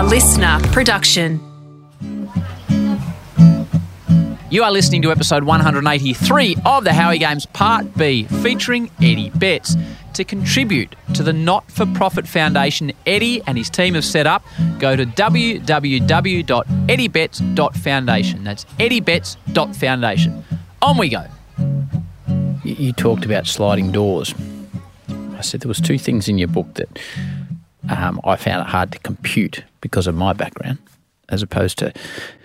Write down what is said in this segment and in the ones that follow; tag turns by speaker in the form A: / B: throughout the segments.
A: listener production.
B: You are listening to episode 183 of the Howie Games Part B, featuring Eddie Betts. To contribute to the not-for-profit foundation Eddie and his team have set up, go to www.eddiebetts.foundation. That's eddiebetts.foundation. On we go. You talked about sliding doors. I said there was two things in your book that I found it hard to compute because of my background, as opposed to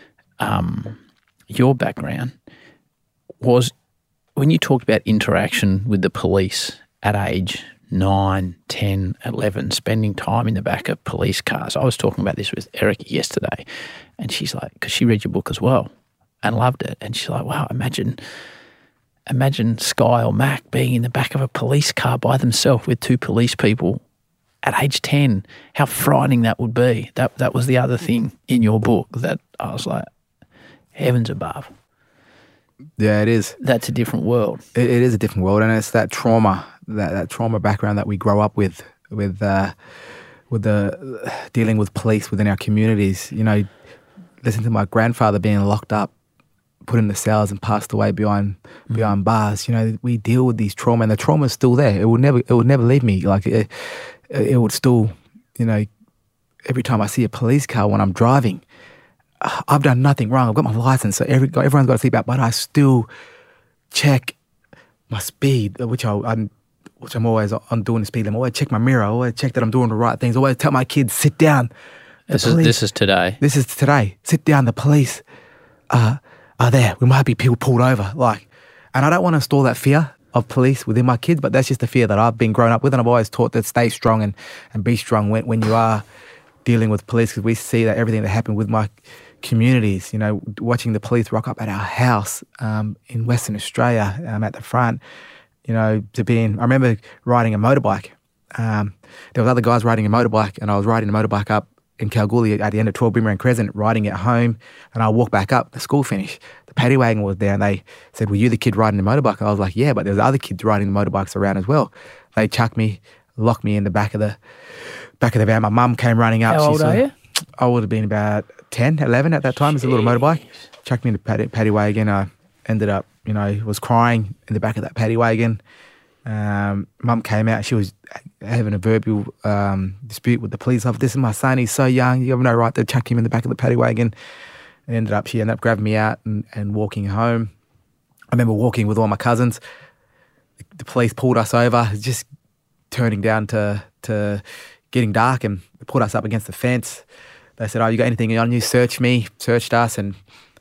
B: your background, was when you talked about interaction with the police at age 9, 10, 11, spending time in the back of police cars. I was talking about this with Erica yesterday, and she's like, because she read your book as well and loved it, and she's like, wow, imagine Sky or Mac being in the back of a police car by themselves with two police people at age 10. How frightening that would be. That was the other thing in your book that I was like, heavens above.
C: Yeah, it is.
B: That's a different world.
C: It is a different world, and it's that trauma, that trauma background that we grow up with the dealing with police within our communities. You know, listen to my grandfather being locked up, put in the cells, and passed away behind bars. You know, we deal with these trauma, and the trauma is still there. It would never leave me. Like it would still, you know, every time I see a police car when I'm driving, I've done nothing wrong. I've got my license, so everyone's got a seatbelt, but I still check my speed, which I'm always on doing the speed limit. I always check my mirror. I always check that I'm doing the right things. I always tell my kids, sit down.
B: This is today.
C: This is today. Sit down. The police are there. We might be people pulled over. And I don't want to install that fear of police within my kids, but that's just the fear that I've been grown up with, and I've always taught that stay strong and be strong when you are dealing with police, because we see that everything that happened with my communities, you know, watching the police rock up at our house in Western Australia at the front, you know, I remember riding a motorbike. There was other guys riding a motorbike, and I was riding a motorbike up in Kalgoorlie at the end of 12 Boomerang Crescent, riding it home, and I walked back up, the school finished. The paddy wagon was there, and they said, were you the kid riding the motorbike? And I was like, yeah, but there's other kids riding the motorbikes around as well. They chucked me, locked me in the back of the van. My mum came running up.
B: How old are you?
C: I would have been about 10, 11 at that time. It's a little motorbike. Chucked me in the paddy wagon. I ended up, you know, was crying in the back of that paddy wagon. Mum came out. She was having a verbal dispute with the police officer. This is my son. He's so young. You have no right to chuck him in the back of the paddy wagon. And she ended up grabbing me out and walking home. I remember walking with all my cousins. The police pulled us over, just turning down to getting dark, and put us up against the fence. They said, oh, you got anything on you? Searched us, and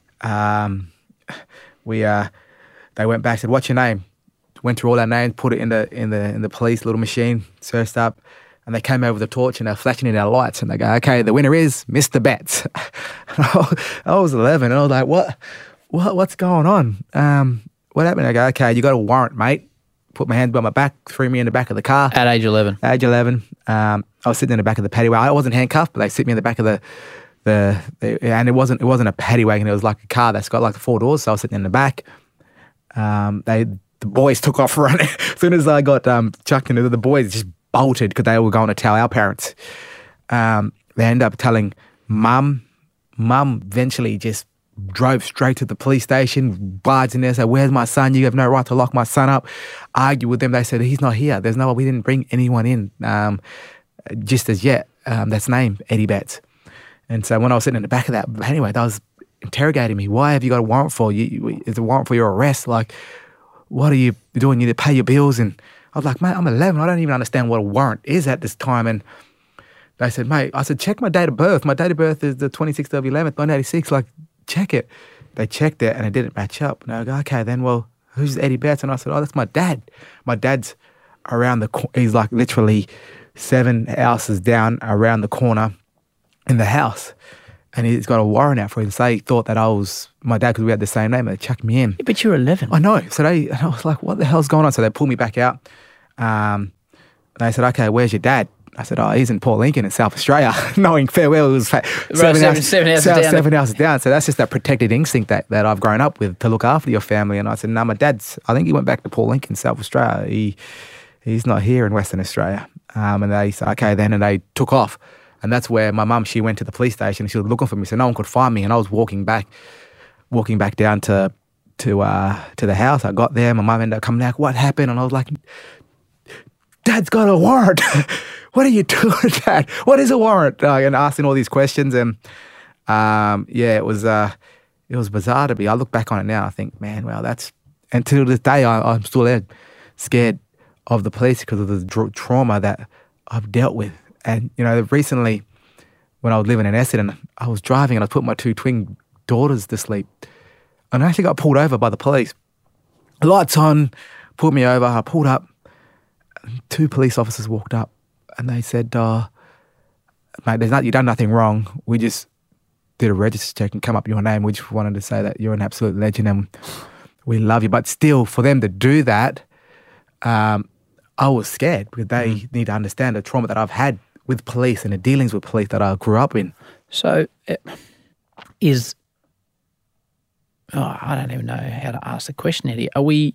C: they went back, said, what's your name? Went through all our names, put it in the police little machine, searched up, and they came over with a torch and they're flashing in our lights, and they go, okay, the winner is Mr. Betts. I was 11, and I was like, what's going on? What happened? I go, okay, you got a warrant, mate. Put my hands behind my back, threw me in the back of the car.
B: At age 11?
C: Age 11. I was sitting in the back of the paddy wagon. I wasn't handcuffed, but they sit me in the back of and it wasn't a paddy wagon. It was like a car that's got like the 4 doors. So I was sitting in the back. The boys took off running. As soon as I got chucked into the boys just bolted because they were going to tell our parents. They ended up telling Mum. Mum eventually just drove straight to the police station, barged in there, said, where's my son? You have no right to lock my son up. Argued with them. They said, he's not here. We didn't bring anyone in just as yet. That's named Eddie Betts. And so when I was sitting in the back of that, anyway, that was interrogating me. Why have you got a warrant for? Is a warrant for your arrest? Like, what are you doing? You need to pay your bills. And I was like, mate, I'm 11. I don't even understand what a warrant is at this time. And they said, mate, I said, check my date of birth. My date of birth is the 26th of 11th, 1986. Like, check it. They checked it and it didn't match up. And I go, okay, then, well, who's Eddie Betts? And I said, oh, that's my dad. My dad's around the corner. He's like literally 7 houses down around the corner in the house. And he's got a warrant out for him. So they thought that I was my dad because we had the same name, and they chucked me in.
B: Yeah, but you're 11.
C: I know. So and I was like, what the hell's going on? So they pulled me back out. And they said, okay, where's your dad? I said, oh, he's in Port Lincoln in South Australia, knowing fair well it was 7 houses down. So that's just that protected instinct that I've grown up with, to look after your family. And I said, no, my dad's, I think he went back to Port Lincoln, South Australia. He's not here in Western Australia. And they said, okay then, and they took off. And that's where my mum, she went to the police station and she was looking for me, so no one could find me. And I was walking back down to the house. I got there, my mum ended up coming back, what happened? And I was like, Dad's got a warrant. What are you doing, Dad? What is a warrant? And asking all these questions. And it was bizarre to be. I look back on it now, I think, man, well, and to this day, I'm still there, scared of the police because of the trauma that I've dealt with. And, recently when I was living in Essendon, I was driving and I put my 2 twin daughters to sleep. And I actually got pulled over by the police. Lights on, pulled me over. I pulled up. 2 police officers walked up and they said, mate, you've done nothing wrong. We just did a register check and come up your name. We just wanted to say that you're an absolute legend and we love you. But still, for them to do that, I was scared because they need to understand the trauma that I've had with police and the dealings with police that I grew up in.
B: So I don't even know how to ask the question, Eddie. Are we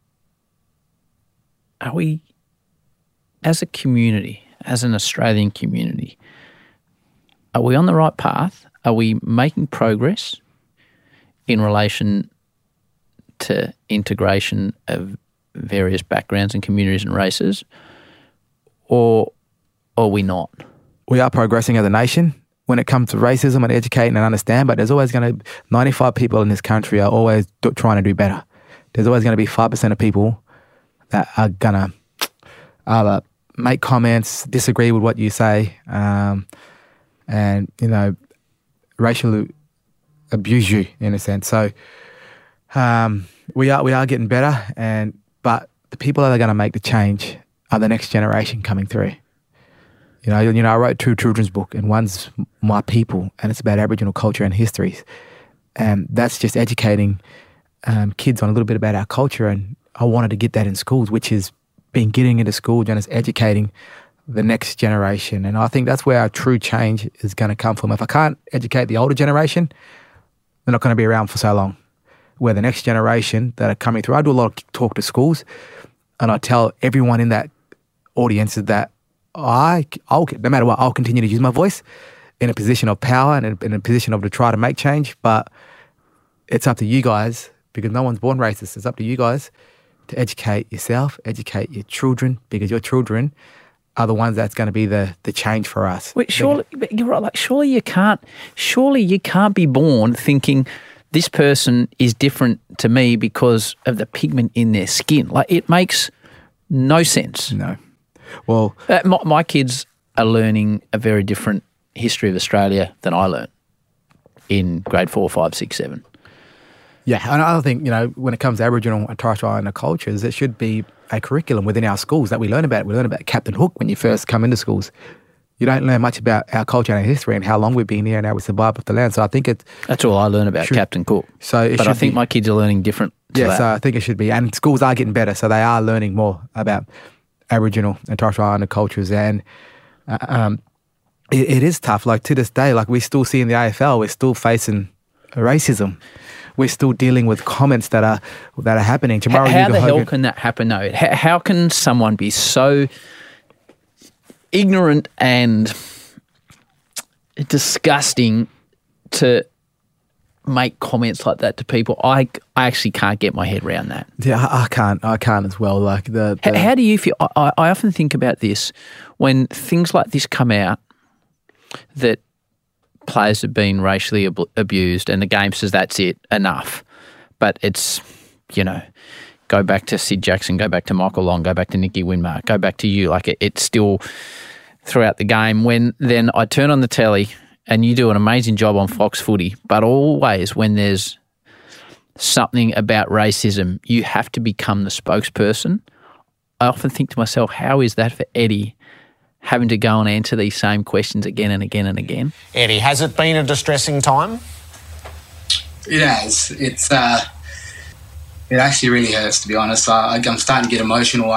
B: as a community, as an Australian community, are we on the right path? Are we making progress in relation to integration of various backgrounds and communities and races, or are we not?
C: We are progressing as a nation when it comes to racism and educating and understand, but there's always going to 95 people in this country are always trying to do better. There's always going to be 5% of people that are going to either make comments, disagree with what you say, and, racially abuse you in a sense. So we are getting better, but the people that are going to make the change are the next generation coming through. I wrote 2 children's books, and one's My People, and it's about Aboriginal culture and histories. And that's just educating kids on a little bit about our culture. And I wanted to get that in schools, which is been getting into school and it's educating the next generation. And I think that's where our true change is going to come from. If I can't educate the older generation, they're not going to be around for so long. Where the next generation that are coming through, I do a lot of talk to schools, and I tell everyone in that audience that I'll, no matter what, I'll continue to use my voice in a position of power and in a position of to try to make change. But it's up to you guys, because no one's born racist. It's up to you guys to educate yourself, educate your children, because your children are the ones that's going to be the change for us.
B: Wait, surely, you're right. Like, surely you can't be born thinking this person is different to me because of the pigment in their skin. Like, it makes no sense.
C: No. Well,
B: my kids are learning a very different history of Australia than I learned in grade 4, 5, 6, 7.
C: Yeah, and I think, when it comes to Aboriginal and Torres Strait Islander cultures, there should be a curriculum within our schools that we learn about. We learn about Captain Hook when you first come into schools. You don't learn much about our culture and our history and how long we've been here and how we survived off the land. So I think
B: that's all I learn about Captain Cook. But I think my kids are learning different to that.
C: So I think it should be. And schools are getting better, so they are learning more about Aboriginal and Torres Strait Islander cultures. And it is tough. Like, to this day, like, we still see in the AFL, we're still facing racism. We're still dealing with comments that are happening. Tomorrow,
B: how the hell can that happen, though? How can someone be so ignorant and disgusting to make comments like that to people? I actually can't get my head around that.
C: Yeah, I can't as well. Like,
B: how do you feel? I often think about this when things like this come out, that players have been racially abused and the game says that's it, enough. But it's, go back to Sid Jackson, go back to Michael Long, go back to Nicky Winmar, go back to you. Like, it's still throughout the game. When then I turn on the telly and you do an amazing job on Fox Footy, but always when there's something about racism, you have to become the spokesperson. I often think to myself, how is that for Eddie, having to go and answer these same questions again and again and again?
A: Eddie, has it been a distressing time?
D: It has. It actually really hurts, to be honest. I'm starting to get emotional.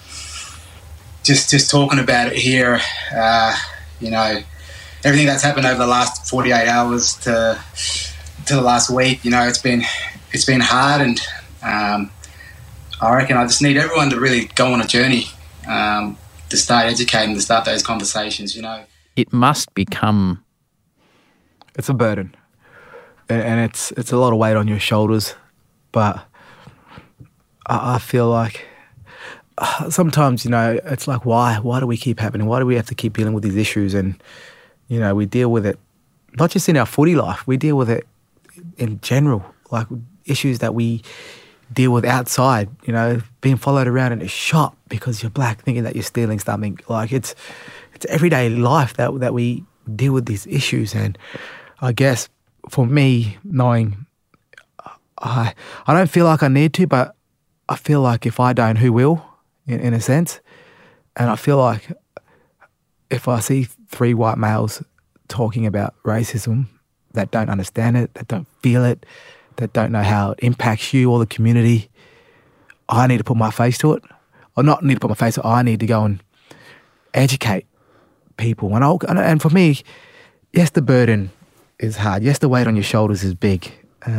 D: Just talking about it here. Everything that's happened over the last 48 hours to the last week. It's been hard, and I reckon I just need everyone to really go on a journey. To start educating, to start those conversations,
B: it must become...
C: It's a burden, and it's a lot of weight on your shoulders. But I feel like sometimes, it's like, why do we keep happening? Why do we have to keep dealing with these issues? And we deal with it not just in our footy life. We deal with it in general, like issues that we deal with outside. Being followed around in a shop because you're black, thinking that you're stealing something. Like it's everyday life that we deal with these issues. And I guess for me, knowing I don't feel like I need to, but I feel like if I don't, who will, in a sense. And I feel like if I see 3 white males talking about racism that don't understand it, that don't feel it, that don't know how it impacts you or the community, I need to put my face to it. Or not need to put my face to it, I need to go and educate people. And for me, yes, the burden is hard. Yes, the weight on your shoulders is big.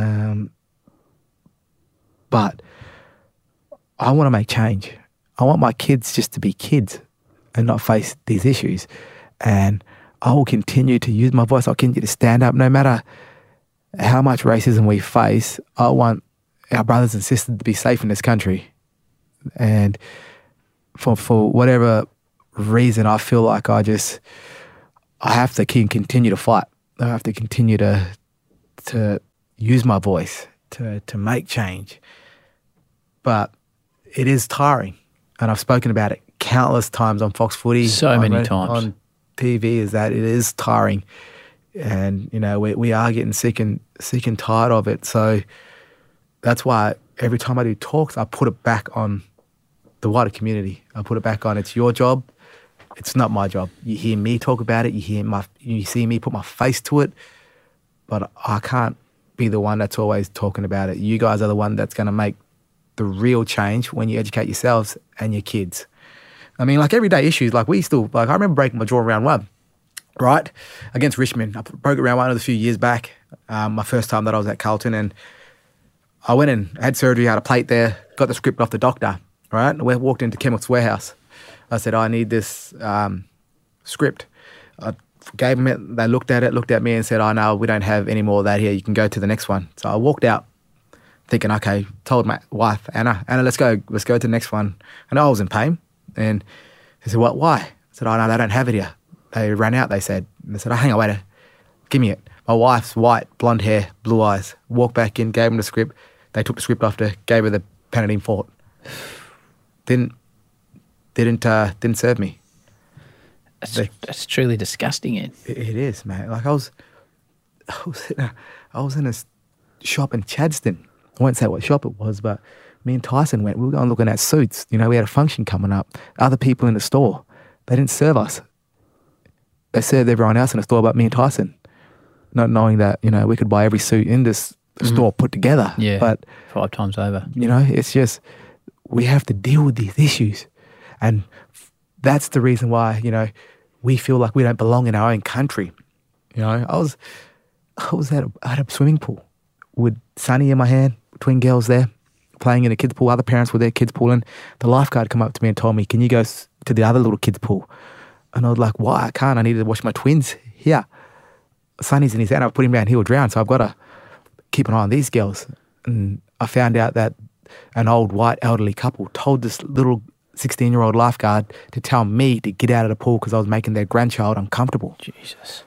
C: But I want to make change. I want my kids just to be kids and not face these issues. And I will continue to use my voice. I'll continue to stand up no matter how much racism we face. I want our brothers and sisters to be safe in this country. And for whatever reason, I feel like I have to continue to fight. I have to continue to use my voice to make change. But it is tiring. And I've spoken about it countless times on Fox Footy.
B: So many times.
C: On TV, is that it is tiring. And, we are getting sick and tired of it. So that's why every time I do talks, I put it back on the wider community. I put it back on, it's your job. It's not my job. You hear me talk about it. You see me put my face to it. But I can't be the one that's always talking about it. You guys are the one that's going to make the real change when you educate yourselves and your kids. I mean, like everyday issues, I remember breaking my jaw in round 1, right? Against Richmond. I broke it round 1 a few years back, my first time that I was at Carlton. And I went and had surgery, had a plate there, got the script off the doctor, right? We walked into Chemist's Warehouse. I said, I need this script. I gave them it. They looked at me and said, oh, no, we don't have any more of that here. You can go to the next one. So I walked out thinking, okay, told my wife, Anna, let's go to the next one. And I was in pain. And they said, what, why? I said, oh, no, they don't have it here. They ran out, they said. And they said, oh, hang on, wait, give me it. My wife's white, blonde hair, blue eyes. Walked back in, gave them the script. They took the script off to, gave her the Panadeine Fort. Didn't serve me.
B: That's truly disgusting, Ed.
C: It is, mate. Like I was in a shop in Chadstone. I won't say what shop it was, but me and Tyson went. We were going looking at suits. We had a function coming up. Other people in the store, they didn't serve us. They served everyone else in the store but me and Tyson, not knowing that, we could buy every suit in this store put together.
B: Yeah,
C: but
B: 5 times over.
C: It's just, we have to deal with these issues. And that's the reason why, we feel like we don't belong in our own country. I was at a swimming pool with Sunny in my hand, twin girls there, playing in a kids' pool. Other parents were there, kids' pooling. The lifeguard come up to me and told me, can you go to the other little kids' pool? And I was like, why? I can't. I need to watch my twins here. Sunny's in his hand. I've put him down. He'll drown. So I've got to keep an eye on these girls. And I found out that an old white elderly couple told this little 16-year-old lifeguard to tell me to get out of the pool because I was making their grandchild uncomfortable.
B: Jesus.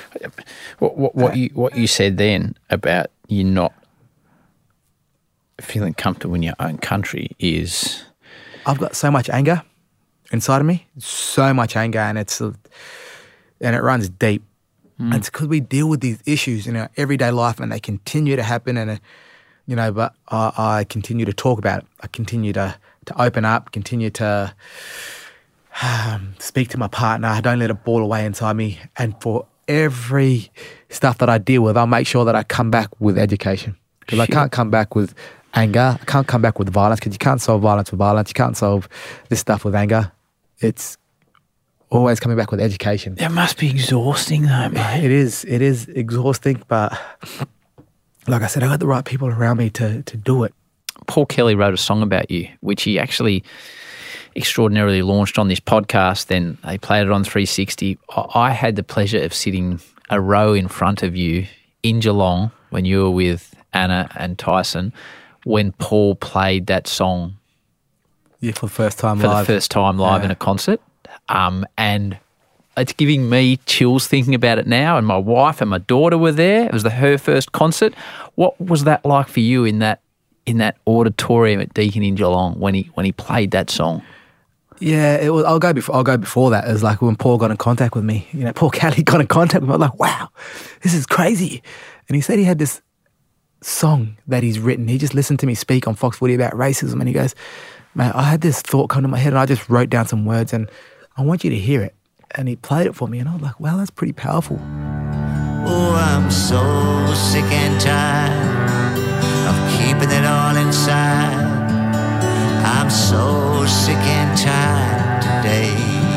B: What you said then about you not feeling comfortable in your own country is...
C: I've got so much anger inside of me, so much anger, and it runs deep. And it's because we deal with these issues in our everyday life and they continue to happen and, but I continue to talk about it. I continue to open up, continue to speak to my partner. I don't let it ball away inside me. And for every stuff that I deal with, I'll make sure that I come back with education. Because I can't come back with anger. I can't come back with violence because you can't solve violence with violence. You can't solve this stuff with anger. It's always coming back with education.
B: That must be exhausting though, mate.
C: It is exhausting, but like I said, I got the right people around me to do it.
B: Paul Kelly wrote a song about you, which he actually extraordinarily launched on this podcast. Then they played it on 360. I had the pleasure of sitting a row in front of you in Geelong when you were with Anna and Tyson when Paul played that song.
C: Yeah, for the first time
B: live in a concert. And it's giving me chills thinking about it now, and my wife and my daughter were there. It was her first concert. What was that like for you in that auditorium at Deakin in Geelong when he played that song?
C: Yeah, it was. I'll go before that. It was like when Paul got in contact with me. Paul Kelly got in contact with me. I was like, wow, this is crazy. And he said he had this song that he's written. He just listened to me speak on Fox Footy about racism, and he goes, man, I had this thought come to my head, and I just wrote down some words, and I want you to hear it. And he played it for me, and I was like, wow, that's pretty powerful.
E: Oh, I'm so sick and tired of keeping it all inside. I'm so sick and tired today.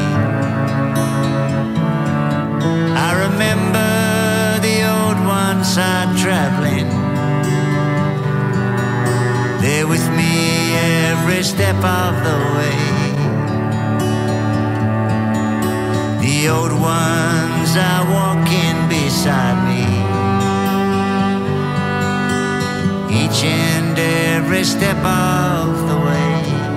E: I remember the old ones are traveling. They're with me every step of the way. The old ones are walking beside me, each and every step of the way.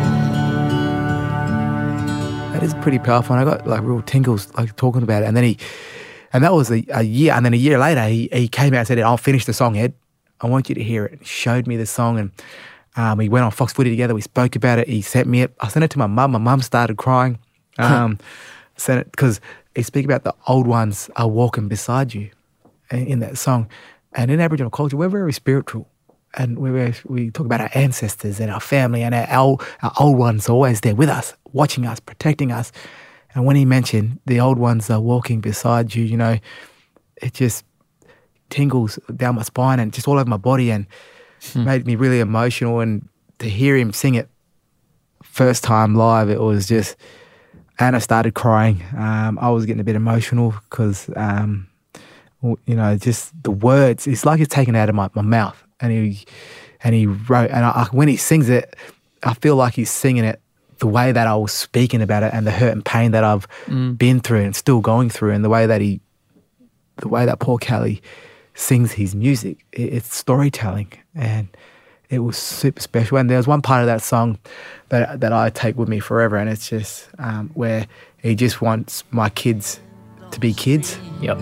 C: That is pretty powerful, and I got like real tingles like talking about it. And that was a year, and then a year later he came out and said, I'll finish the song, Ed. I want you to hear it. He showed me the song, and we went on Fox Footy together. We spoke about it. He sent me it. I sent it to my mum. My mum started crying. Sent it because he speak about the old ones are walking beside you in that song. And in Aboriginal culture, we're very spiritual, and we talk about our ancestors and our family, and our old ones are always there with us, watching us, protecting us. And when he mentioned the old ones are walking beside you, it just tingles down my spine and just all over my body, and made me really emotional. And to hear him sing it first time live, it was just... Anna started crying. I was getting a bit emotional because, just the words, it's like it's taken out of my mouth. And he wrote, and when he sings it, I feel like he's singing it the way that I was speaking about it, and the hurt and pain that I've been through and still going through, and the way that Paul Kelly sings his music. It's storytelling, and it was super special. And there's one part of that song that I take with me forever, and it's just where he just wants my kids to be kids.
B: Yep.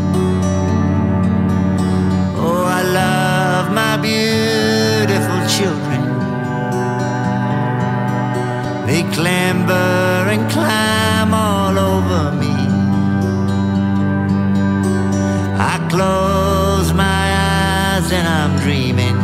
E: Oh, I love my beautiful children. They clamber and climb all over me. I close my eyes and I'm dreaming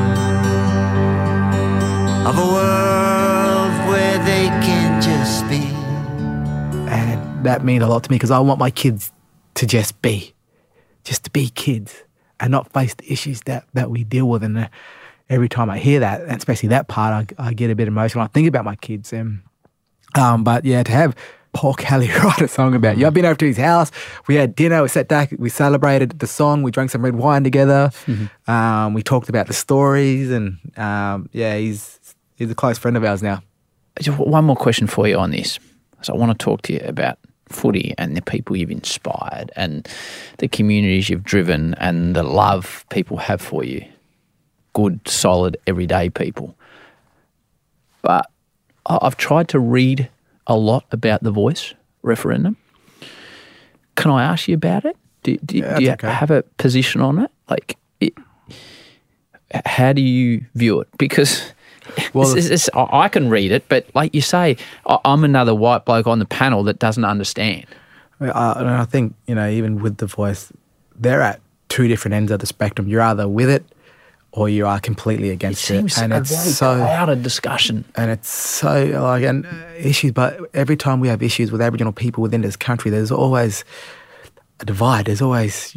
E: of a world where they can just be.
C: And that means a lot to me because I want my kids to just be kids and not face the issues that we deal with. And every time I hear that, and especially that part, I get a bit emotional. I think about my kids. And but yeah, to have Paul Kelly write a song about you. I've been over to his house. We had dinner. We sat back. We celebrated the song. We drank some red wine together. Mm-hmm. We talked about the stories, and he's a close friend of ours now.
B: Just one more question for you on this. So I want to talk to you about footy and the people you've inspired and the communities you've driven and the love people have for you. Good, solid, everyday people. But I've tried to read a lot about the Voice referendum. Can I ask you about it? Do you have a position on it? How do you view it? Because I can read it, but like you say, I'm another white bloke on the panel that doesn't understand.
C: I think, even with the Voice, they're at two different ends of the spectrum. You're either with it or you are completely against it.
B: Seems a very clouded discussion.
C: And it's so issues, but every time we have issues with Aboriginal people within this country, there's always a divide. There's always,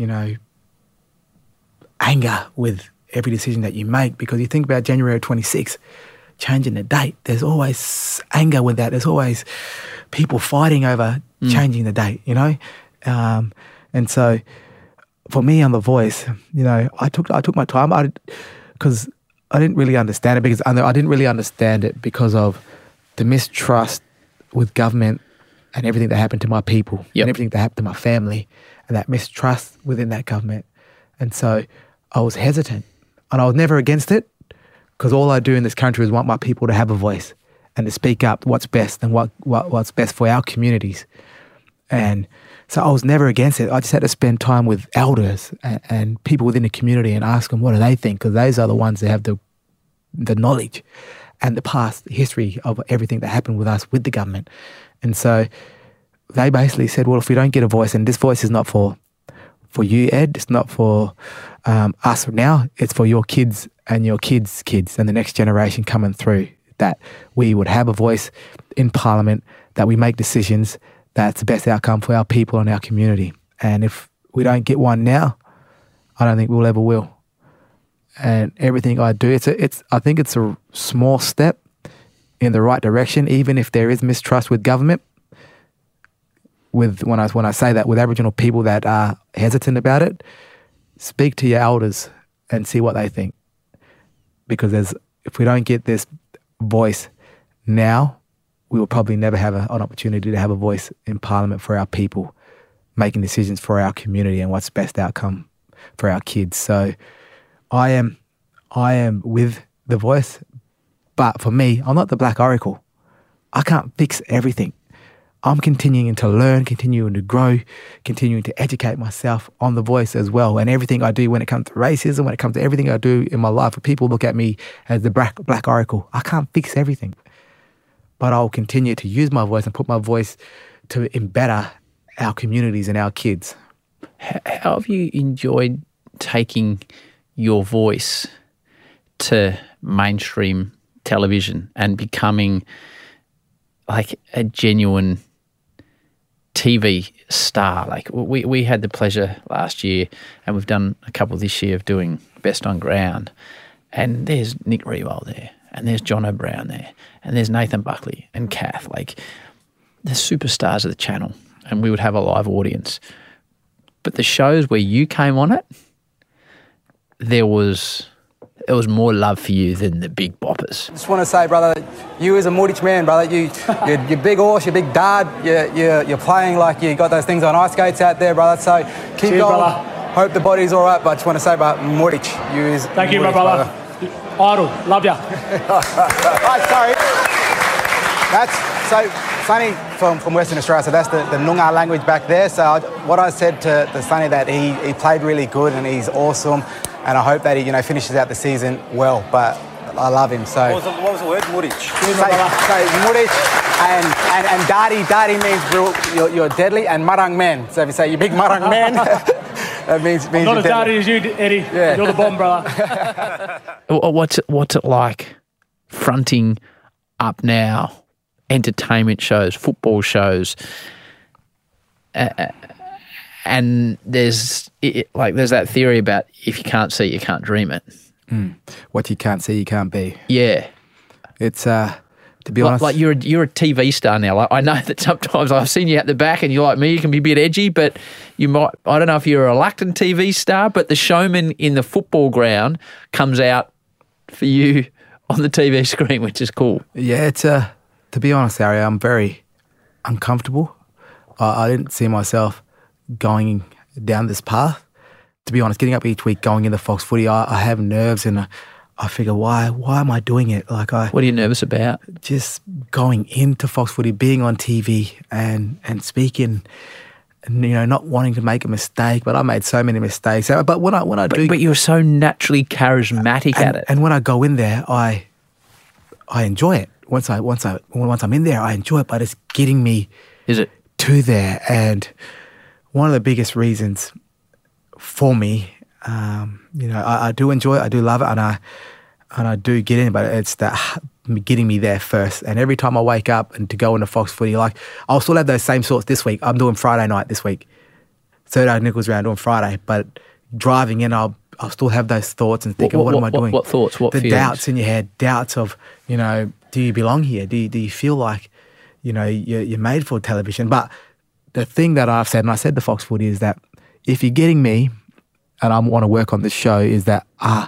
C: anger with every decision that you make, because you think about January 26th, changing the date. There's always anger with that. There's always people fighting over changing the date, and so for me on The Voice, I took my time because I didn't really understand it, because of the mistrust with government and everything that happened to my people
B: Yep.
C: and everything that happened to my family and that mistrust within that government. And so I was hesitant, and I was never against it, because all I do in this country is want my people to have a voice and to speak up what's best and what's best for our communities. And so I was never against it. I just had to spend time with elders and people within the community and ask them what do they think, because those are the ones that have the knowledge and the past history of everything that happened with us with the government. And so they basically said, well, if we don't get a voice, and this voice is not for you, Ed, it's not for us now, it's for your kids and your kids' kids and the next generation coming through, that we would have a voice in Parliament, that we make decisions that's the best outcome for our people and our community. And if we don't get one now, I don't think we'll ever will. And everything I do, I think it's a small step in the right direction, even if there is mistrust with government. When I say that, with Aboriginal people that are hesitant about it, speak to your elders and see what they think. Because if we don't get this voice now, we will probably never have an opportunity to have a voice in Parliament for our people, making decisions for our community and what's best outcome for our kids. So I am with the voice, but for me, I'm not the Black Oracle. I can't fix everything. I'm continuing to learn, continuing to grow, continuing to educate myself on the voice as well. And everything I do when it comes to racism, when it comes to everything I do in my life, people look at me as the Black Oracle. I can't fix everything, but I'll continue to use my voice and put my voice to better our communities and our kids.
B: How have you enjoyed taking your voice to mainstream television and becoming like a genuine TV star? Like we had the pleasure last year, and we've done a couple this year, of doing Best on Ground, and there's Nick Riewoldt there, and there's John O'Brien there, and there's Nathan Buckley and Kath, like the superstars of the channel, and we would have a live audience. But the shows where you came on it, there was more love for you than the big boppers.
F: Just want to say, brother, you as a Mooditch man, brother, you're big horse, you're big dad, you're playing like you got those things on ice skates out there, brother. So keep going. Brother. Hope the body's all right, but just want to say about Mooditch, you is.
G: Thank you, my brother. Idol, love ya.
F: Right, sorry. That's so Sonny from Western Australia. So that's the Noongar language back there. So what I said to Sonny, that he played really good and he's awesome. And I hope that he, finishes out the season well. But I love him. So
H: what was the word? Mooditch.
F: So Mooditch and Daddy means you're deadly, and Marang man. So if you say you big Marang man, that means
G: I'm not as daddy as you, Eddie. Yeah. You're the bomb, brother.
B: What's it like fronting Up Now, entertainment shows, football shows, and there's that theory about if you can't see it, you can't dream it.
C: What you can't see, you can't be.
B: Yeah,
C: it's to be honest.
B: Like you're a TV star now. Like I know that sometimes I've seen you at the back, and you're like me. You can be a bit edgy, but you might. I don't know if you're a reluctant TV star, but the showman in the football ground comes out for you on the TV screen, which is cool.
C: Yeah, it's to be honest, Harry, I'm very uncomfortable. I didn't see myself going down this path. To be honest, getting up each week, going into Fox Footy, I have nerves, and I figure, why am I doing it?
B: What are you nervous about?
C: Just going into Fox Footy, being on TV and speaking, and, not wanting to make a mistake. But I made so many mistakes. But when I do,
B: but you're so naturally charismatic at it.
C: And when I go in there, I enjoy it. Once I'm in there, I enjoy it. But it's getting me to there. And one of the biggest reasons for me, I do enjoy it, I do love it, and I do get in, but it's that getting me there first. And every time I wake up and to go into Fox Footy, like I'll still have those same thoughts this week. I'm doing Friday night this week, Thursday Nichols round doing Friday, but driving in, I'll still have those thoughts and thinking, what am I doing?
B: What thoughts? What
C: the
B: feelings?
C: Doubts in your head, doubts of do you belong here? Do you feel like you're made for television? But the thing that I've said, and I said to Fox Footy, is that if you're getting me and I want to work on this show, is that I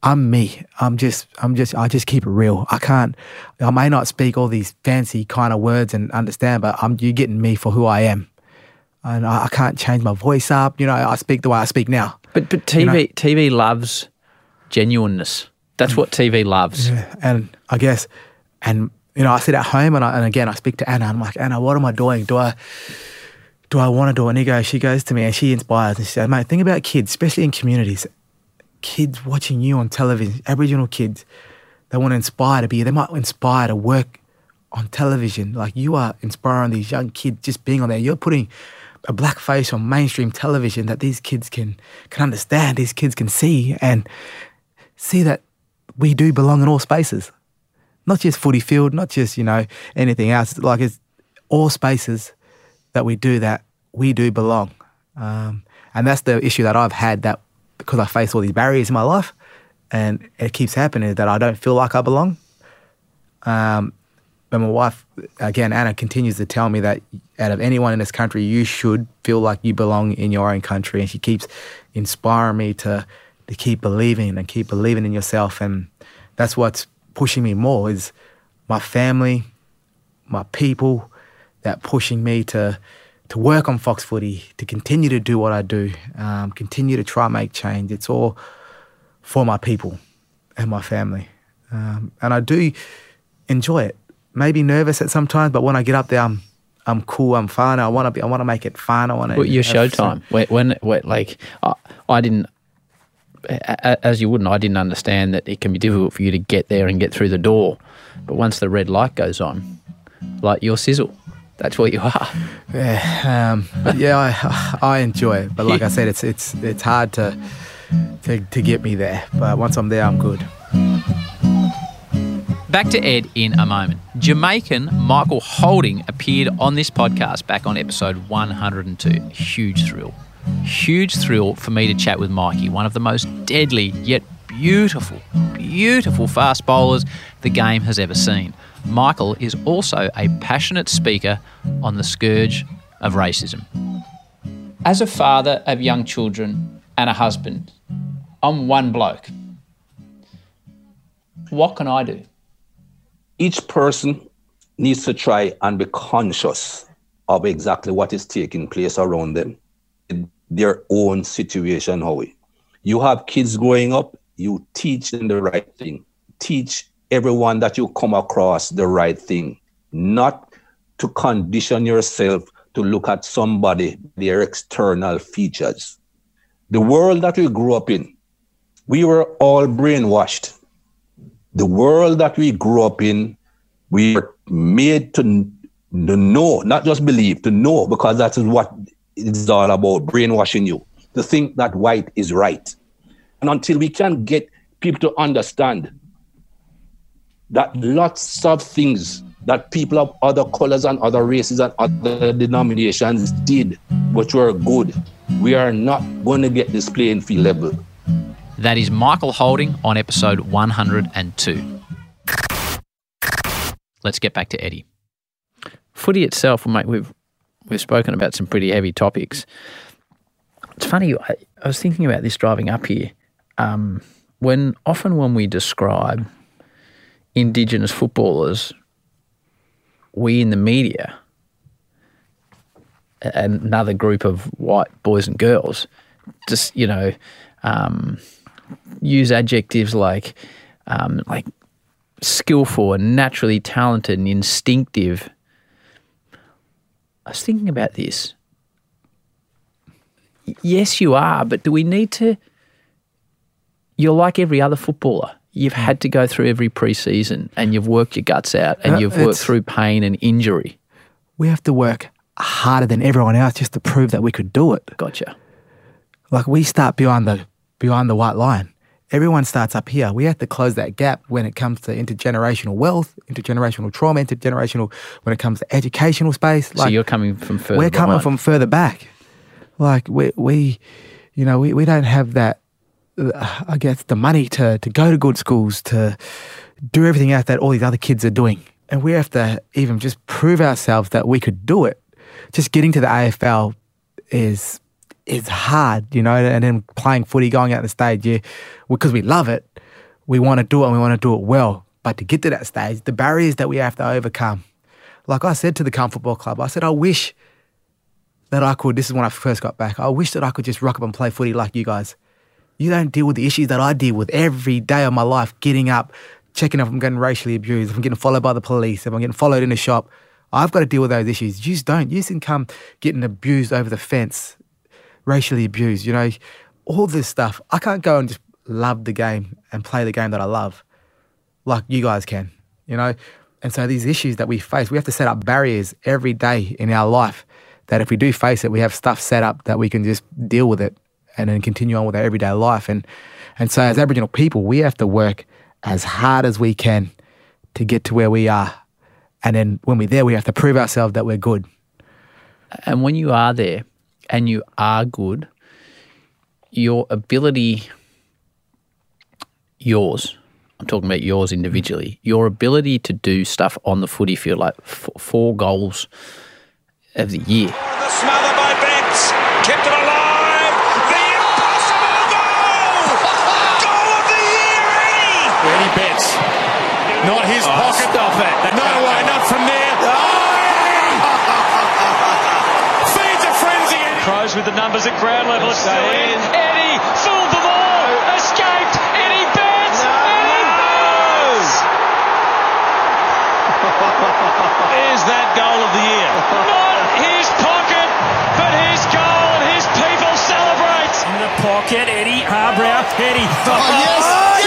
C: I'm me. I just keep it real. I may not speak all these fancy kind of words and understand, but you're getting me for who I am. And I can't change my voice up. I speak the way I speak now.
B: But TV loves genuineness. That's what TV loves.
C: Yeah. And I guess, I sit at home and again I speak to Anna. I'm like, Anna, what am I doing? Do I want to do it? And she goes to me and she inspires and she says, mate, think about kids, especially in communities. Kids watching you on television, Aboriginal kids, they want to inspire to be, they might inspire to work on television. Like you are inspiring these young kids just being on there. You're putting a black face on mainstream television that these kids can understand, these kids can see and see that we do belong in all spaces. Not just footy field, not just, anything else. Like it's all spaces that we do belong. And that's the issue that I've had, that because I face all these barriers in my life and it keeps happening, is that I don't feel like I belong. But my wife, again, Anna, continues to tell me that out of anyone in this country, you should feel like you belong in your own country. And she keeps inspiring me to keep believing and keep believing in yourself. And that's what's pushing me more, is my family, my people, that pushing me to work on Fox Footy, to continue to do what I do, continue to try and make change. It's all for my people and my family. And I do enjoy it. Maybe nervous at some times, but when I get up there, I'm cool, I'm fun. I want to make it fun. I want to.
B: Well, your showtime. I didn't, as you wouldn't, I didn't understand that it can be difficult for you to get there and get through the door. But once the red light goes on, like your sizzle, that's what you are.
C: Yeah, but yeah, I enjoy it. But like I said, it's hard to get me there. But once I'm there, I'm good.
B: Back to Ed in a moment. Jamaican Michael Holding appeared on this podcast back on episode 102. Huge thrill. Huge thrill for me to chat with Mikey, one of the most deadly yet beautiful, beautiful fast bowlers the game has ever seen. Michael is also a passionate speaker on the scourge of racism. As a father of young children and a husband, I'm one bloke. What can I do?
H: Each person needs to try and be conscious of exactly what is taking place around them, in their own situation, Howie. You have kids growing up, you teach them the right thing. Teach everyone that you come across the right thing, not to condition yourself to look at somebody, their external features. The world that we grew up in, we were all brainwashed. The world that we grew up in, we were made to know, not just believe, to know, because that is what it's all about, brainwashing you, to think that white is right. And until we can get people to understand that lots of things that people of other colors and other races and other denominations did, which were good, we are not going to get this playing field level.
B: That is Michael Holding on episode 102. Let's get back to Eddie. Footy itself, mate, we've spoken about some pretty heavy topics. It's funny, I was thinking about this driving up here. When we describe Indigenous footballers, we in the media, another group of white boys and girls, just, use adjectives like skillful and naturally talented and instinctive. I was thinking about this. Yes, you are, but do we need to? You're like every other footballer. You've had to go through every pre-season and you've worked your guts out and you've worked through pain and injury.
C: We have to work harder than everyone else just to prove that we could do it.
B: Gotcha.
C: Like we start behind the white line. Everyone starts up here. We have to close that gap when it comes to intergenerational wealth, intergenerational trauma, when it comes to educational space.
B: So you're coming from further
C: We're coming from further back. Like we don't have that, I guess, the money to go to good schools, to do everything else that all these other kids are doing. And we have to even just prove ourselves that we could do it. Just getting to the AFL is hard, and then playing footy, going out on the stage, because we love it, we want to do it and we want to do it well. But to get to that stage, the barriers that we have to overcome. Like I said to the Calm Football Club, I said, I wish that I could, this is when I first got back, I wish that I could just rock up and play footy like you guys. You don't deal with the issues that I deal with every day of my life, getting up, checking if I'm getting racially abused, if I'm getting followed by the police, if I'm getting followed in the shop. I've got to deal with those issues. You just don't. You just can come getting abused over the fence, racially abused, all this stuff. I can't go and just love the game and play the game that I love like you guys can, And so these issues that we face, we have to set up barriers every day in our life that if we do face it, we have stuff set up that we can just deal with it and then continue on with our everyday life. And so as Aboriginal people, we have to work as hard as we can to get to where we are. And then when we're there, we have to prove ourselves that we're good.
B: And when you are there and you are good, your ability, yours, I'm talking about yours individually, your ability to do stuff on the footy field, like 4 goals of the year.
I: The smother by Betts, kept it alive, the impossible goal! Goal of the year, Eddie!
J: Eddie Betts, not his pocket.
B: Stop it.
J: No way, not from there. Feeds a frenzy.
I: Crows with the numbers at ground level, it's still in. Eddie fooled them all, escaped, Eddie Betts, Eddie Betts! Is that goal of the year? Not his pocket, but his goal, and his people celebrate.
G: In the pocket, Eddie Harbrow. Eddie.
J: Yes!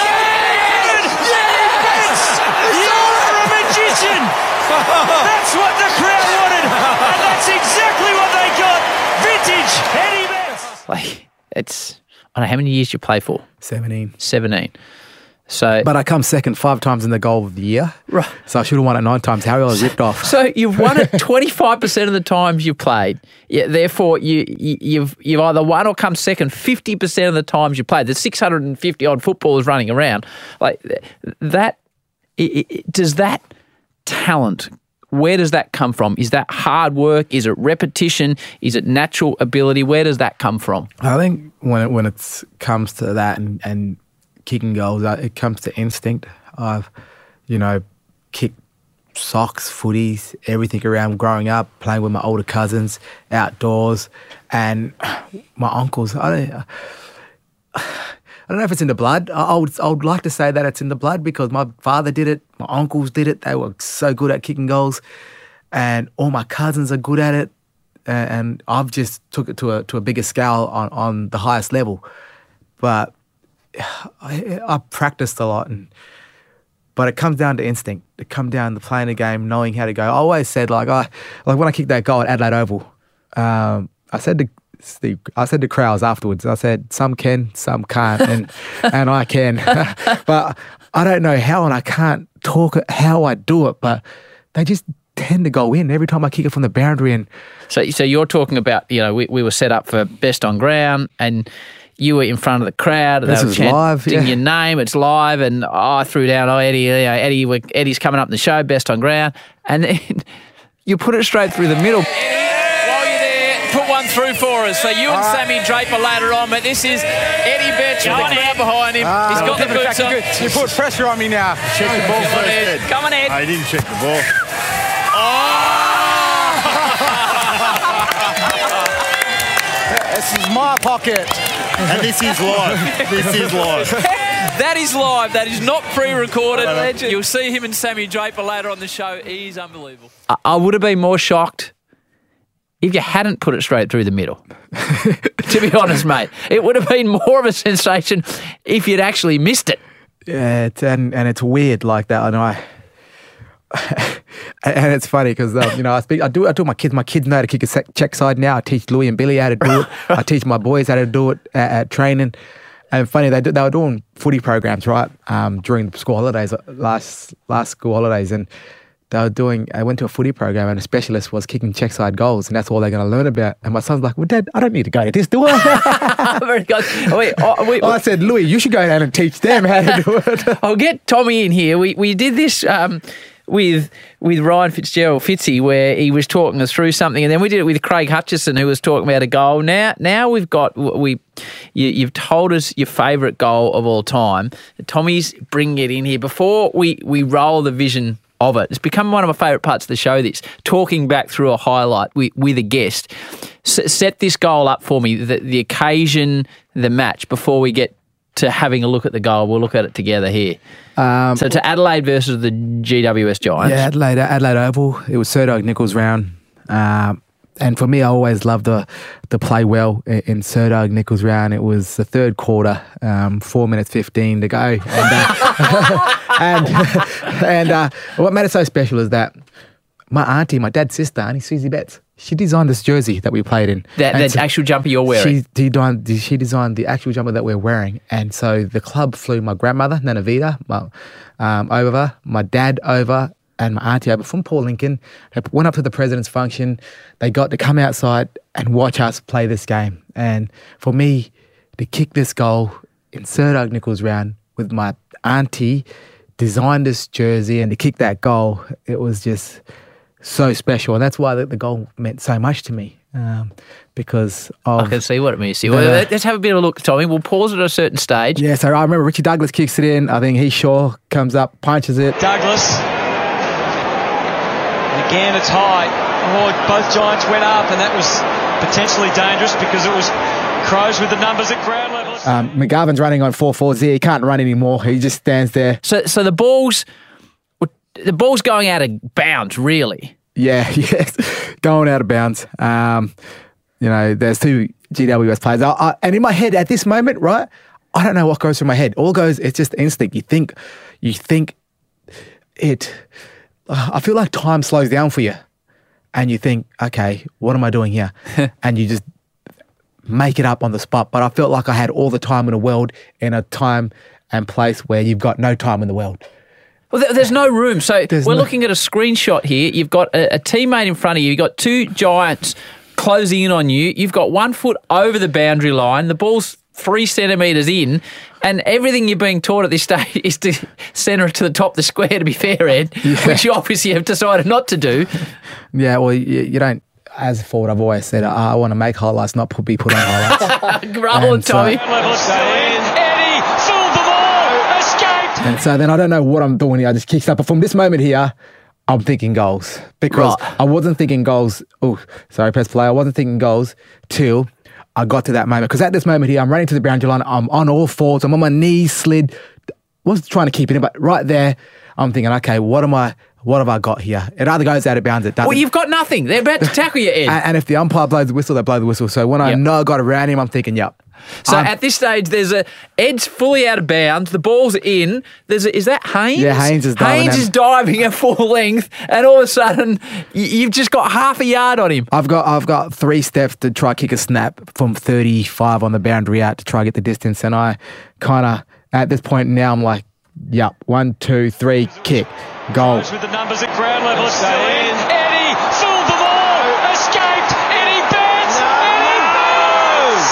G: You're a magician! That's what the crowd wanted, and that's exactly what they got. Vintage Eddie Betts.
B: I don't know, how many years you play for?
C: 17.
B: 17. So,
C: But I come second 5 times in the goal of the year.
B: Right.
C: So I should have won it 9 times. Harry, I was ripped off.
B: So you've won it 25% of the times you played. Yeah, therefore, you've either won or come second 50% of the times you played. There's 650 odd footballers running around. Like that. Does that talent? Where does that come from? Is that hard work? Is it repetition? Is it natural ability? Where does that come from?
C: I think when it comes to that and kicking goals, it comes to instinct. I've, kicked socks, footies, everything around growing up, playing with my older cousins, outdoors, and my uncles. I don't know if it's in the blood. I would like to say that it's in the blood because my father did it, my uncles did it. They were so good at kicking goals, and all my cousins are good at it. And I've just took it to a bigger scale on the highest level. But I practiced a lot, but it comes down to instinct. It comes down to playing a game, knowing how to go. I always said, like when I kicked that goal at Adelaide Oval, I said to crowds afterwards, I said, some can, some can't, and I can. But I don't know how, and I can't talk how I do it, but they just tend to go in every time I kick it from the boundary. And
B: So you're talking about, we were set up for best on ground, and you were in front of the crowd.
C: This is live, yeah.
B: Your name, it's live, and I threw down, Eddie's coming up in the show, best on ground, and then you put it straight through the middle.
K: While you're there, put one through for us. So you and Sammy Draper later on, but this is Eddie Betts with the crowd behind him. He's got the boots on.
F: You put pressure on me now.
J: Check the ball first, Ed.
K: Come on, Ed.
J: I didn't check the ball.
F: This is my pocket.
J: And this is live. This is live.
K: That is live. That is not pre-recorded. You'll see him and Sammy Draper later on the show. He's unbelievable.
B: I would have been more shocked if you hadn't put it straight through the middle. To be honest, mate. It would have been more of a sensation if you'd actually missed it.
C: Yeah, and it's weird like that. And it's funny because I do it with my kids. My kids know how to kick a check side now. I teach Louis and Billy how to do it. I teach my boys how to do it at training. And funny, they were doing footy programs, right, during the school holidays, last school holidays, and I went to a footy program and a specialist was kicking check side goals, and that's all they're going to learn about. And my son's like, well, Dad, I don't need to go to this, do I?
B: Very good.
C: I said, Louis, you should go down and teach them how to do it.
B: I'll get Tommy in here. We did this. with Ryan Fitzgerald, Fitzy, where he was talking us through something, and then we did it with Craig Hutchison, who was talking about a goal. Now we've got you've told us your favourite goal of all time. Tommy's bringing it in here before we roll the vision of it. It's become one of my favourite parts of the show, this, talking back through a highlight with a guest. Set this goal up for me, the occasion, the match, before we get to having a look at the goal. We'll look at it together here. So to Adelaide versus the GWS Giants.
C: Yeah, Adelaide Oval. It was Sir Doug Nicholls round. And for me, I always loved to play well in Sir Doug Nicholls round. It was the third quarter, 4 minutes 15 to go. And what made it so special is that my auntie, my dad's sister, Auntie Susie Betts, she designed this jersey that we played in.
B: That actual jumper you're wearing?
C: She designed the actual jumper that we're wearing. And so the club flew my grandmother, Nana Vida, over, my dad over, and my auntie over from Port Lincoln. They went up to the president's function. They got to come outside and watch us play this game. And for me, to kick this goal in Sir Doug Nicholls round with my auntie, designed this jersey, and to kick that goal, it was just so special. And that's why the goal meant so much to me. Because of...
B: I can see what it means to you. Well, let's have a bit of a look, Tommy. We'll pause at a certain stage.
C: Yeah, so I remember Richie Douglas kicks it in. I think Heath Shaw comes up, punches it.
G: Douglas. And again, it's high. Oh, both Giants went up, and that was potentially dangerous because it was Crows with the numbers at ground level.
C: McGovern's running on 4-4 Z. He can't run anymore. He just stands there.
B: So the ball's going out of bounds, really.
C: Yeah, yes, going out of bounds. There's two GWS players. And in my head at this moment, right, I don't know what goes through my head. All goes, it's just instinct. You think it, I feel like time slows down for you. And you think, okay, what am I doing here? And you just make it up on the spot. But I felt like I had all the time in the world in a time and place where you've got no time in the world.
B: Well, there's no room. So we're looking at a screenshot here. You've got a teammate in front of you. You've got two Giants closing in on you. You've got 1 foot over the boundary line. The ball's 3 centimetres in, and everything you're being taught at this stage is to centre it to the top of the square, to be fair, Ed, which you obviously have decided not to do.
C: Yeah, well, you don't... As a forward, I've always said, I want to make highlights, not be put on highlights.
B: Roll on, Tommy.
G: Eddie fooled them all. Escaped.
C: And so then I don't know what I'm doing here. I just kicked up. But from this moment here, I'm thinking goals. Because I wasn't thinking goals. Oh, sorry, press play. I wasn't thinking goals till I got to that moment. Because at this moment here, I'm running to the boundary line. I'm on all fours. I'm on my knees, slid. Was trying to keep it in, but right there, I'm thinking, okay, what have I got here? It either goes out of bounds, it doesn't.
B: Well, you've got nothing. They're about to tackle you, Ed.
C: And if the umpire blows the whistle, they blow the whistle. So when I know I got around him, I'm thinking, yep.
B: So at this stage, Ed's fully out of bounds. The ball's in. Is that Haynes?
C: Yeah, Haynes is diving.
B: Haynes is diving at full length, and all of a sudden, you've just got half a yard on him.
C: I've got 3 steps to try kick a snap from 35 on the boundary out to try get the distance, and I kind of at this point now I'm like, yep, 1, 2, 3, kick, goal.
G: With the numbers at ground level, it's still in. Eddie fooled them all. Escaped. Eddie Betts. Eddie Betts.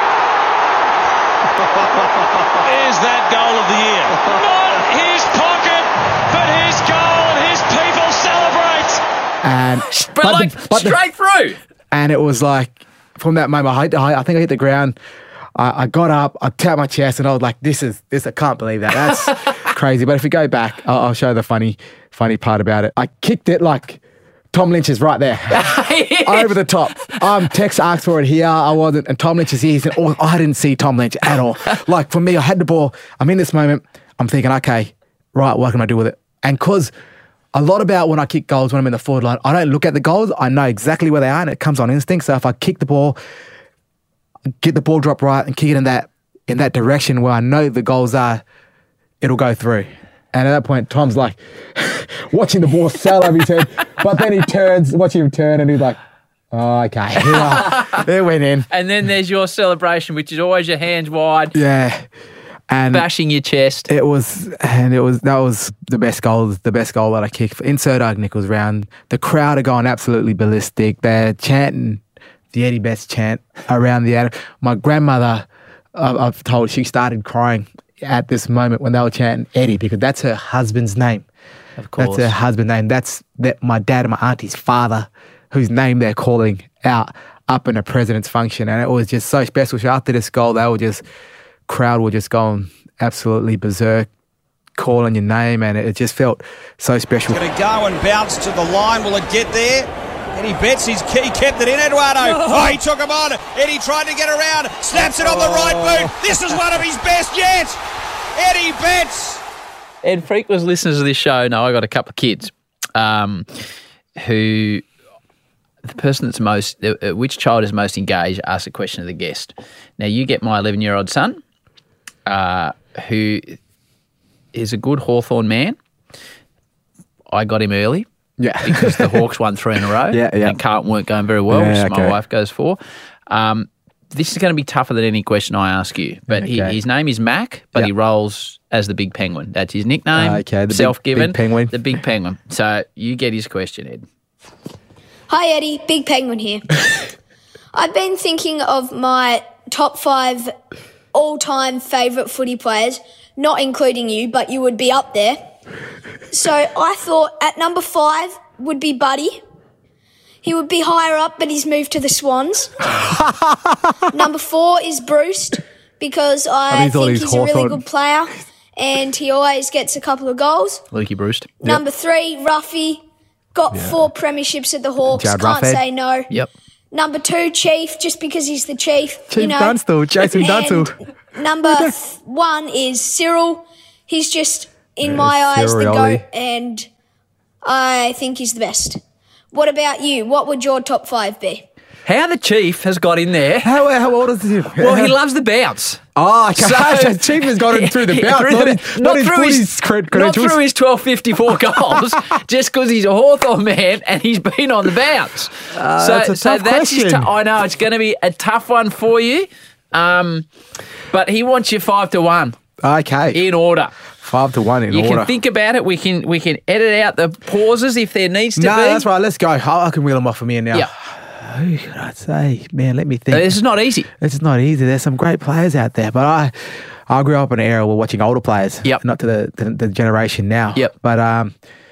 J: Is that goal of the year?
G: Not his pocket, but his goal, and his people celebrate.
C: And
B: but straight through.
C: And it was like, from that moment, I think I hit the ground. I got up, I tapped my chest, and I was like, this, I can't believe that. That's crazy. But if we go back, I'll show the funny part about it. I kicked it like Tom Lynch is right there. Over the top. Tex asked for it here. I wasn't. And Tom Lynch is here. He said, oh, I didn't see Tom Lynch at all. Like, for me, I had the ball. I'm in this moment. I'm thinking, okay, right, what can I do with it? And because a lot about when I kick goals, when I'm in the forward line, I don't look at the goals. I know exactly where they are, and it comes on instinct. So if I kick the ball, get the ball drop right and kick it in that direction where I know the goals are, it'll go through. And at that point, Tom's like watching the ball sail over his head, but then he turns, watching him turn, and he's like, oh, okay, it went in.
B: And then there's your celebration, which is always your hands wide.
C: Yeah. And
B: bashing your chest.
C: That was the best goal that I kicked in Sir Doug Nicholls round. The crowd are going absolutely ballistic. They're chanting the Eddie Betts chant around the attic. My grandmother, I've told, she started crying at this moment when they were chanting Eddie, because that's her husband's name.
B: Of course.
C: That's her husband's name. That's my dad and my auntie's father, whose name they're calling out up in a president's function. And it was just so special. So after this goal, crowd were just going absolutely berserk, calling your name, and it just felt so special.
L: It's going to go and bounce to the line. Will it get there? Eddie Betts, he kept it in, Eduardo. Oh, he took him on. Eddie tried to get around, snaps it on the right boot. This is one of his best yet. Eddie Betts.
B: Ed, frequent listeners of this show know I got a couple of kids who the person that's most, which child is most engaged, asks a question of the guest. Now, you get my 11-year-old son, who is a good Hawthorn man. I got him early.
C: Yeah.
B: Because the Hawks won 3 in a row.
C: Yeah.
B: And Carlton weren't going very well, which my wife goes for. This is going to be tougher than any question I ask you. But his name is Mac, but he rolls as the Big Penguin. That's his nickname.
C: The
B: self-given.
C: Big Penguin.
B: The Big Penguin. So you get his question, Ed.
M: Hi, Eddie. Big Penguin here. I've been thinking of my top 5 all-time favourite footy players, not including you, but you would be up there. So I thought at number 5 would be Buddy. He would be higher up, but he's moved to the Swans. Number 4 is Bruce, because I think he's a really good player and he always gets a couple of goals.
B: Lukey Bruce.
M: Number 3, Ruffy. Got 4 premierships at the Hawks.
C: Jared
M: Can't
C: Ruffhead.
M: say no.
B: Yep.
M: Number 2, Chief, just because he's the Chief.
C: Chief Dunstall, Jason Dunstall.
M: Number 1 is Cyril. He's just, in my eyes, the GOAT, and I think he's the best. What about you? What would your top 5 be?
B: How the Chief has got in there.
C: How old is he?
B: Well, he loves the bounce.
C: Oh, okay. So Chief has got him through the bounce, not
B: through his 1254 goals, just because he's a Hawthorn man and he's been on the bounce.
C: That's a tough question.
B: I know, it's going to be a tough one for you, but he wants you 5-1.
C: Okay.
B: In order.
C: 5-1 in order.
B: You can think about it. We can edit out the pauses if there needs to be.
C: No, that's right. Let's go. I can wheel them off for me now.
B: Yeah.
C: Who could I say? Man, let me think.
B: This is not easy.
C: This is not easy. There's some great players out there, but I grew up in an era where watching older players.
B: Yep.
C: Not to the generation now.
B: Yep.
C: But I'm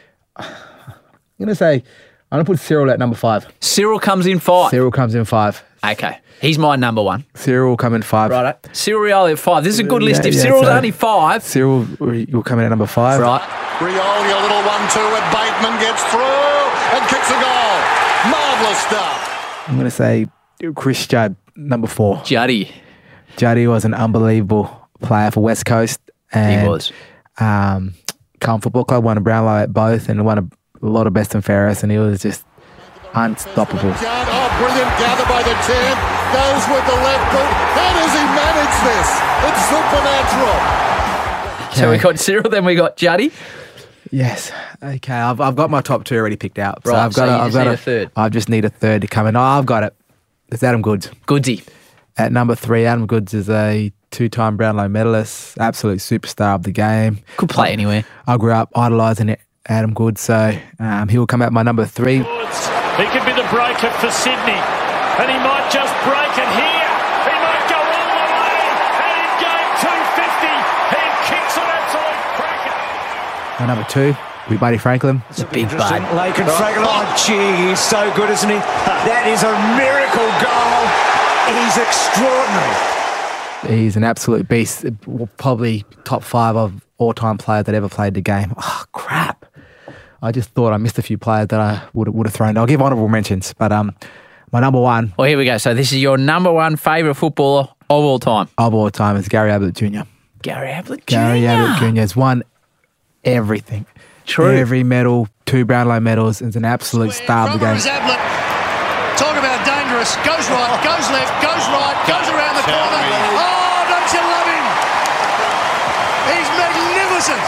C: going to put Cyril at number 5.
B: Cyril comes in 5.
C: Cyril comes in 5.
B: Okay. He's my number 1.
C: Cyril will come in 5.
B: Right. Cyril Rioli at 5. This is a good list. If Cyril's only 5.
C: Cyril will come in at number 5.
B: Right.
N: Rioli, a little 1-2 and Bateman gets through and kicks a goal. Marvellous stuff.
C: I'm going to say Chris Judd, number 4.
B: Juddy
C: was an unbelievable player for West Coast. And,
B: he was.
C: Carlton Football Club won a Brownlow at both and won a lot of best and fairest, and he was just unstoppable.
N: Oh, brilliant gather by the 10. Goes with the left boot. How does he manage this? It's supernatural.
B: So we got Cyril, then we got Juddy.
C: Yes. Okay. I've got my top 2 already picked out. So
B: Right,
C: I've got
B: need a third.
C: I just need a third to come in. Oh, I've got it. It's Adam Goodes.
B: Goodsy.
C: At number 3, Adam Goodes is a 2-time Brownlow medalist, absolute superstar of the game.
B: Could play anywhere.
C: I grew up idolising Adam Goodes, so he will come out my number 3.
G: He could be the breaker for Sydney, and he might just break it here. He might go all the way, and in game 250, he kicks an absolute cracker.
C: My number 2 will be Buddy Franklin.
B: It's a big bud.
O: Laken Franklin, oh gee, he's so good, isn't he? That is a miracle goal. He's extraordinary.
C: He's an absolute beast. Probably top 5 of all-time players that ever played the game. Oh, crap. I just thought I missed a few players that I would have thrown. I'll give honourable mentions, but my number 1.
B: Well, here we go. So this is your number 1 favourite footballer of all time.
C: Of all time is Gary Ablett Jr.
B: Gary Ablett Jr.
C: Gary Ablett Jr. has won everything.
B: True.
C: Every medal, 2 Brownlow medals. Is an absolute star of the game.
P: Ablett. Talk about dangerous. Goes right, goes left, goes right, goes around the corner. Oh, don't you love him? He's magnificent.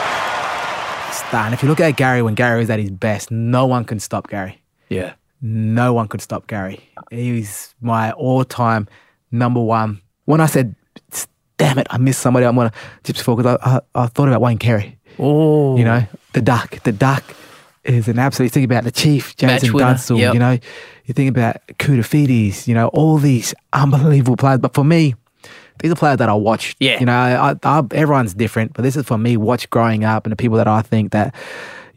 C: Star. And if you look at Gary when Gary was at his best, no one can stop Gary.
B: Yeah.
C: No one could stop Gary. He's my all-time number 1. When I said, damn it, I missed somebody, I'm going to tip before, because I thought about Wayne Carey.
B: Oh.
C: You know, the Duck. The Duck is an absolute, you think about the Chief, Jason Dunstall,
B: yep.
C: You know, you think about Koutoufides, you know, all these unbelievable players. But for me, these are players that I watched.
B: Yeah.
C: You know, everyone's different, but this is for me, watch growing up and the people that I think that,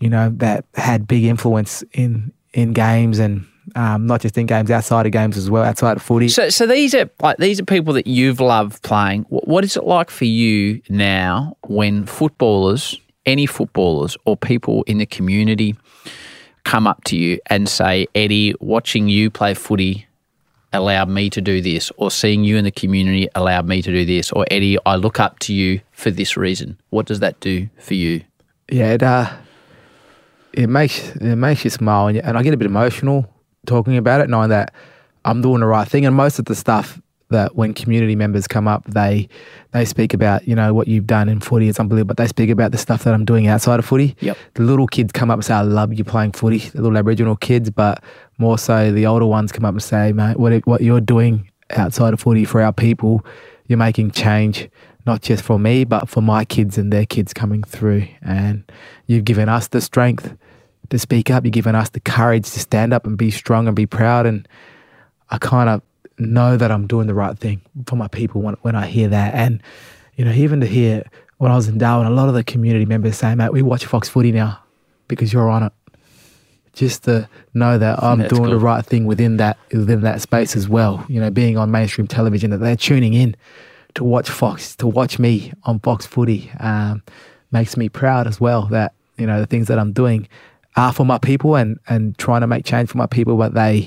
C: that had big influence in games and not just in games, outside of games as well, outside of footy.
B: So these are people that you've loved playing. What is it like for you now when footballers, any footballers or people in the community come up to you and say, Eddie, watching you play footy allowed me to do this, or seeing you in the community allowed me to do this, or Eddie, I look up to you for this reason. What does that do for you?
C: Yeah, it makes you smile, and I get a bit emotional talking about it, knowing that I'm doing the right thing. And most of the stuff that when community members come up, they speak about, what you've done in footy is unbelievable, but they speak about the stuff that I'm doing outside of footy.
B: Yep.
C: The little kids come up and say, I love you playing footy, the little Aboriginal kids, but more so the older ones come up and say, mate, what you're doing outside of footy for our people, you're making change, not just for me, but for my kids and their kids coming through. And you've given us the strength to speak up. You've given us the courage to stand up and be strong and be proud. And I kind of know that I'm doing the right thing for my people when I hear that. And, even to hear when I was in Darwin, a lot of the community members saying, mate, we watch Fox Footy now because you're on it. Just to know that I'm doing the right thing within that space as well. Being on mainstream television, that they're tuning in to watch Fox, to watch me on Fox Footy, makes me proud as well that, the things that I'm doing are for my people and trying to make change for my people, but they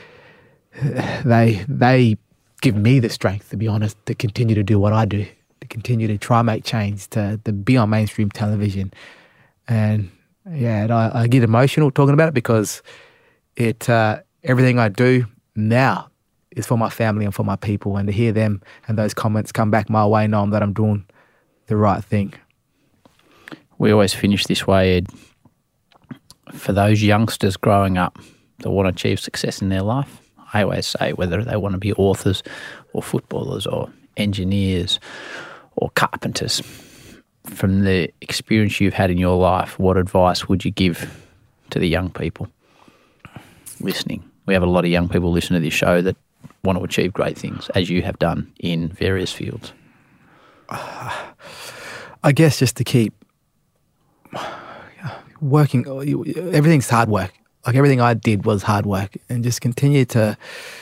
C: give me the strength, to be honest, to continue to do what I do, to continue to try and make change, to be on mainstream television. And I get emotional talking about it because everything I do now is for my family and for my people, and to hear them and those comments come back my way, knowing that I'm doing the right thing.
B: We always finish this way, Ed. For those youngsters growing up that want to achieve success in their life, I always say whether they want to be authors or footballers or engineers or carpenters, from the experience you've had in your life, what advice would you give to the young people listening? We have a lot of young people listening to this show that want to achieve great things, as you have done in various fields.
C: I guess just to keep working. Everything's hard work. Like everything I did was hard work, and just continue to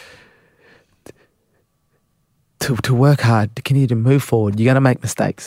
C: work hard, to continue to move forward. You're going to make mistakes.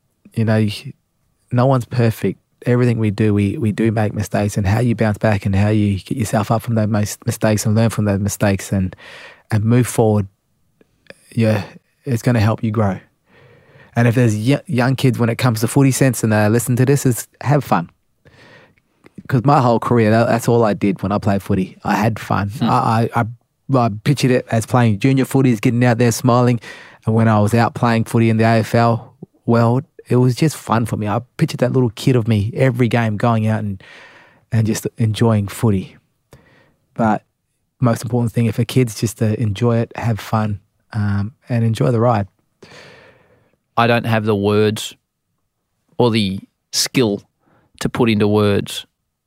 C: No one's perfect. Everything we do, we do make mistakes, and how you bounce back and how you get yourself up from those mistakes and learn from those mistakes and move forward, it's going to help you grow. And if there's young kids when it comes to footy sense and they listen to this, is have fun. Because my whole career, that's all I did when I played footy. I had fun. I pictured it as playing junior footy, getting out there smiling. And when I was out playing footy in the AFL world, it was just fun for me. I pictured that little kid of me every game going out and just enjoying footy. But most important thing, if a kid's just to enjoy it, have fun, and enjoy the ride.
B: I don't have the words or the skill to put into words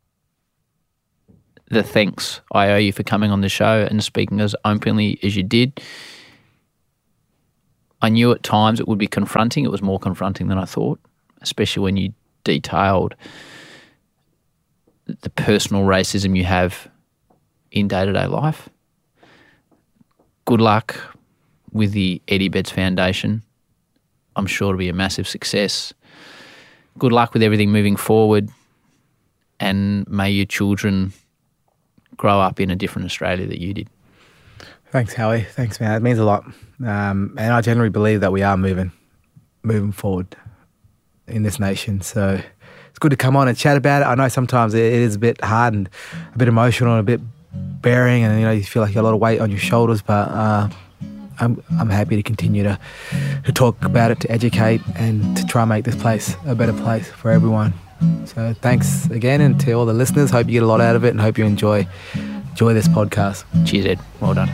B: the thanks I owe you for coming on the show and speaking as openly as you did. I knew at times it would be confronting. It was more confronting than I thought, especially when you detailed the personal racism you have in day-to-day life. Good luck with the Eddie Betts Foundation. I'm sure it'll be a massive success. Good luck with everything moving forward, and may your children grow up in a different Australia that you did.
C: Thanks, Howie. Thanks, man. It means a lot. And I generally believe that we are moving forward in this nation. So it's good to come on and chat about it. I know sometimes it is a bit hard and a bit emotional and a bit bearing, and you feel like you got a lot of weight on your shoulders, but I'm happy to continue to talk about it, to educate, and to try and make this place a better place for everyone. So thanks again, and to all the listeners, hope you get a lot out of it and hope you enjoy this podcast.
B: Cheers, Ed. Well done.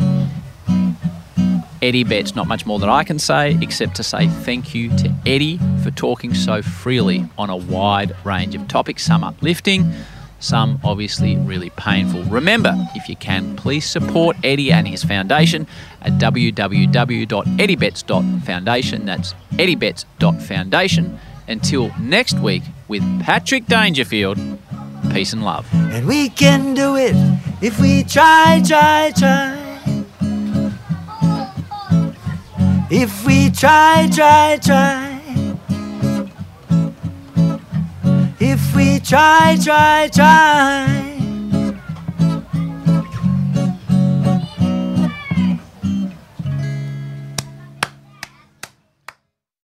B: Eddie Betts, not much more than I can say except to say thank you to Eddie for talking so freely on a wide range of topics, some uplifting, some obviously really painful. Remember, if you can, please support Eddie and his foundation at www.eddiebetts.foundation. That's eddiebetts.foundation. Until next week with Patrick Dangerfield. Peace and love.
E: And we can do it if we try. If we try. If we try.